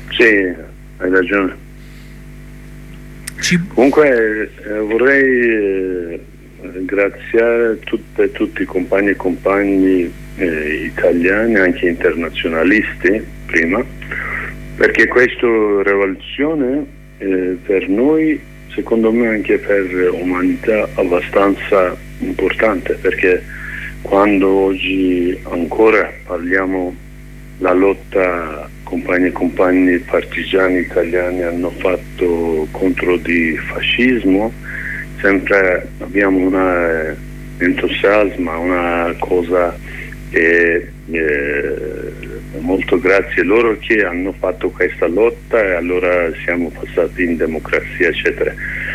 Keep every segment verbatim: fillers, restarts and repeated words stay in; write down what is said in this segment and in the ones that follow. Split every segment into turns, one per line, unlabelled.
Sì, hai ragione.
Ci...
Comunque eh, vorrei eh, ringraziare tutte, tutti i compagni e compagni eh, italiani, anche internazionalisti, prima, perché questa rivoluzione eh, per noi, secondo me anche per l'umanità, è abbastanza importante, perché quando oggi ancora parliamo la lotta compagni e compagni partigiani italiani hanno fatto contro di fascismo, sempre abbiamo un eh, entusiasmo, una cosa che eh, molto grazie a loro che hanno fatto questa lotta e allora siamo passati in democrazia, eccetera.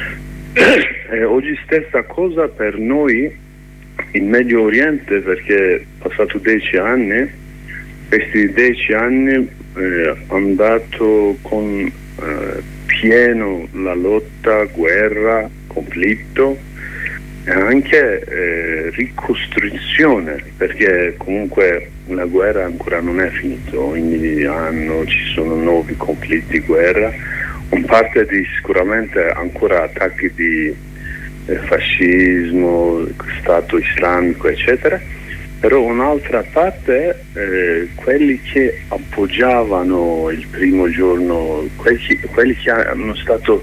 E oggi stessa cosa per noi in Medio Oriente, perché è passato dieci anni, questi dieci anni eh, hanno dato con eh, pieno la lotta, guerra, conflitto e anche eh, ricostruzione, perché comunque la guerra ancora non è finita, ogni anno ci sono nuovi conflitti, guerra, un parte di sicuramente ancora attacchi di eh, fascismo, Stato islamico, eccetera. Però un'altra parte, eh, quelli che appoggiavano il primo giorno, quelli, quelli che hanno stato,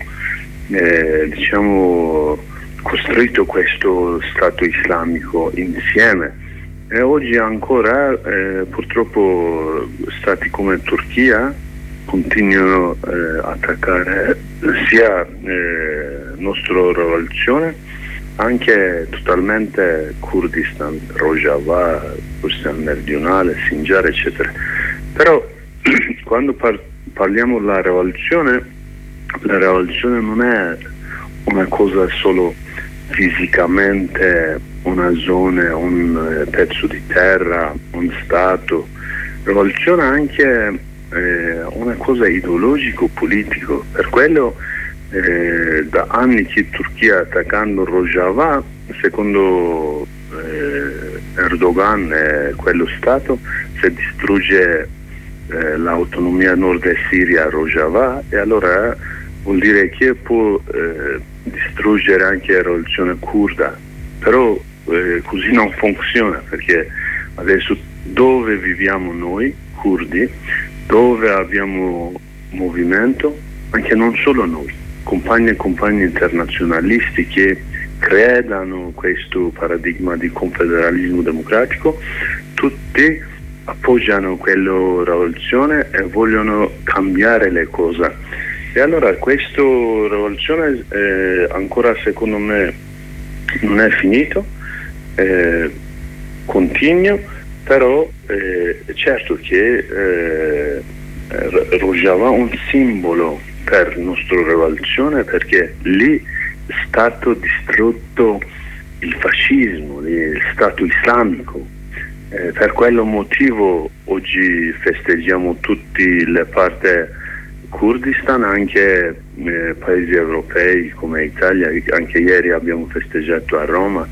eh, diciamo, costruito questo Stato islamico insieme. E oggi ancora, eh, purtroppo, stati come Turchia continuano eh, a attaccare sia eh, nostra rivoluzione, anche totalmente Kurdistan, Rojava, Kurdistan meridionale, Sinjar, eccetera. Però quando par- parliamo della rivoluzione, la rivoluzione non è una cosa solo fisicamente, una zona, un eh, pezzo di terra, un stato. La rivoluzione è anche eh, una cosa ideologico-politico, per quello Eh, da anni che Turchia attaccando Rojava, secondo eh, Erdogan e quello Stato, se distrugge eh, l'autonomia nord e Siria a Rojava, e allora vuol dire che può eh, distruggere anche la rivoluzione curda, però eh, così non funziona, perché adesso dove viviamo noi curdi, dove abbiamo movimento, anche non solo noi, compagni e compagni internazionalisti che credano in questo paradigma di confederalismo democratico, tutti appoggiano quella rivoluzione e vogliono cambiare le cose. E allora questa rivoluzione eh, ancora secondo me non è finito, eh, continua, però eh, certo che eh, Rojava è un simbolo per la nostra rivoluzione, perché lì è stato distrutto il fascismo, il Stato islamico. Eh, per quello motivo oggi festeggiamo tutte le parti Kurdistan, anche eh, paesi europei come Italia, anche ieri abbiamo festeggiato a Roma,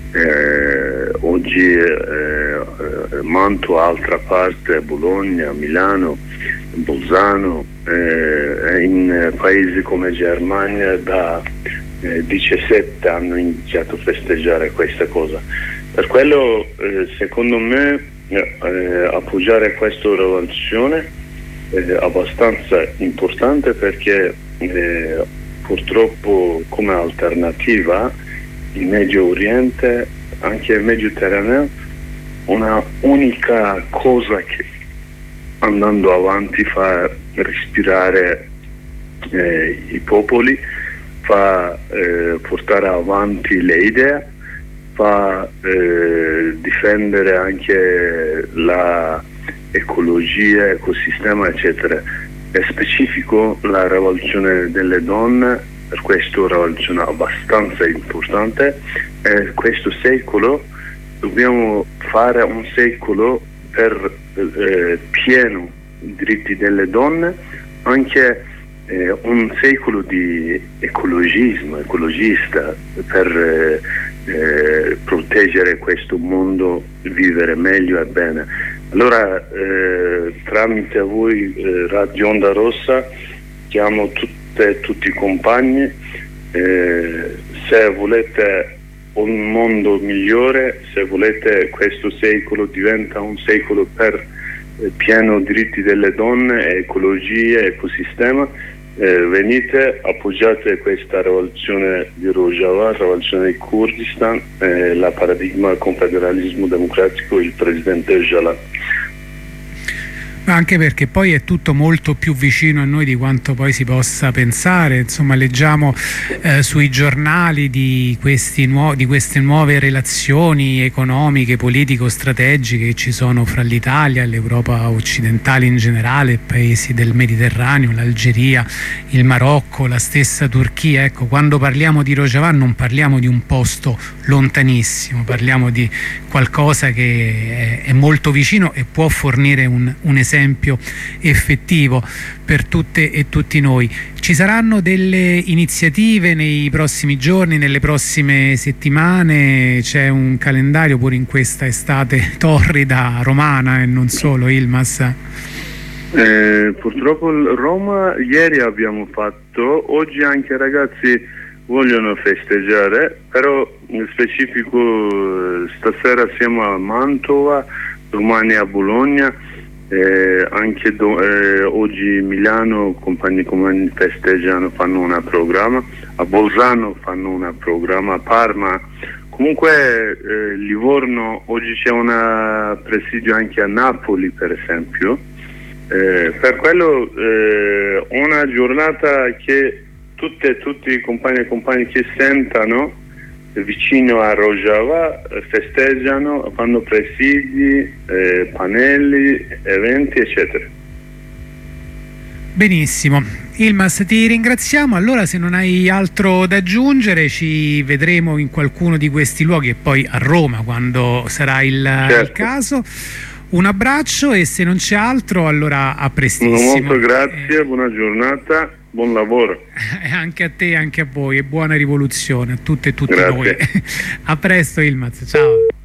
eh, oggi eh, Mantua, altra parte, Bologna, Milano, Bolzano, eh, in paesi come Germania da eh, diciassette hanno iniziato a festeggiare questa cosa. Per quello eh, secondo me eh, appoggiare questa rivoluzione è abbastanza importante, perché eh, purtroppo come alternativa in Medio Oriente, anche il Mediterraneo, una unica cosa che andando avanti fa respirare eh, i popoli, fa eh, portare avanti le idee, fa eh, difendere anche la ecologia, ecosistema, eccetera. È specifico la rivoluzione delle donne, per questo è una rivoluzione abbastanza importante, e questo secolo dobbiamo fare un secolo per eh, pieno diritti delle donne, anche eh, un secolo di ecologismo, ecologista, per eh, eh, proteggere questo mondo, vivere meglio e bene. Allora eh, tramite a voi eh, Radio Onda Rossa chiamo tutte e tutti i compagni, eh, se volete un mondo migliore, se volete questo secolo diventa un secolo per eh, pieno diritti delle donne, ecologia, ecosistema, eh, venite, appoggiate questa rivoluzione di Rojava, rivoluzione di Kurdistan, eh, la paradigma confederalismo democratico, il presidente Öcalan.
Anche perché poi è tutto molto più vicino a noi di quanto poi si possa pensare. Insomma, leggiamo eh, sui giornali di, questi nuo- di queste nuove relazioni economiche, politico-strategiche che ci sono fra l'Italia e l'Europa occidentale in generale, paesi del Mediterraneo, l'Algeria, il Marocco, la stessa Turchia. Ecco, quando parliamo di Rojava non parliamo di un posto lontanissimo, parliamo di qualcosa che è, è molto vicino e può fornire un, un esempio effettivo per tutte e tutti noi. Ci saranno delle iniziative nei prossimi giorni, nelle prossime settimane? C'è un calendario pure in questa estate torrida romana e non solo, Yilmaz?
Eh, purtroppo Roma ieri abbiamo fatto, oggi anche ragazzi vogliono festeggiare, però in specifico stasera siamo a Mantova, domani a Bologna, eh, anche do, eh, oggi Milano compagni comuni festeggiano, fanno un programma, a Bolzano fanno un programma, a Parma, comunque eh, Livorno, oggi c'è un presidio anche a Napoli per esempio, eh, per quello eh, una giornata che tutte e tutti i compagni e compagni che sentano vicino a Rojava festeggiano, fanno presidi, eh, pannelli, eventi eccetera.
Benissimo, Yilmaz, ti ringraziamo. Allora, se non hai altro da aggiungere, ci vedremo in qualcuno di questi luoghi e poi a Roma quando sarà il, certo. il caso. Un abbraccio e se non c'è altro allora a prestissimo.
Molto grazie, eh, buona giornata, buon lavoro.
Anche a te e anche a voi e buona rivoluzione a tutte e tutti
grazie.
noi. A presto Yilmaz, ciao.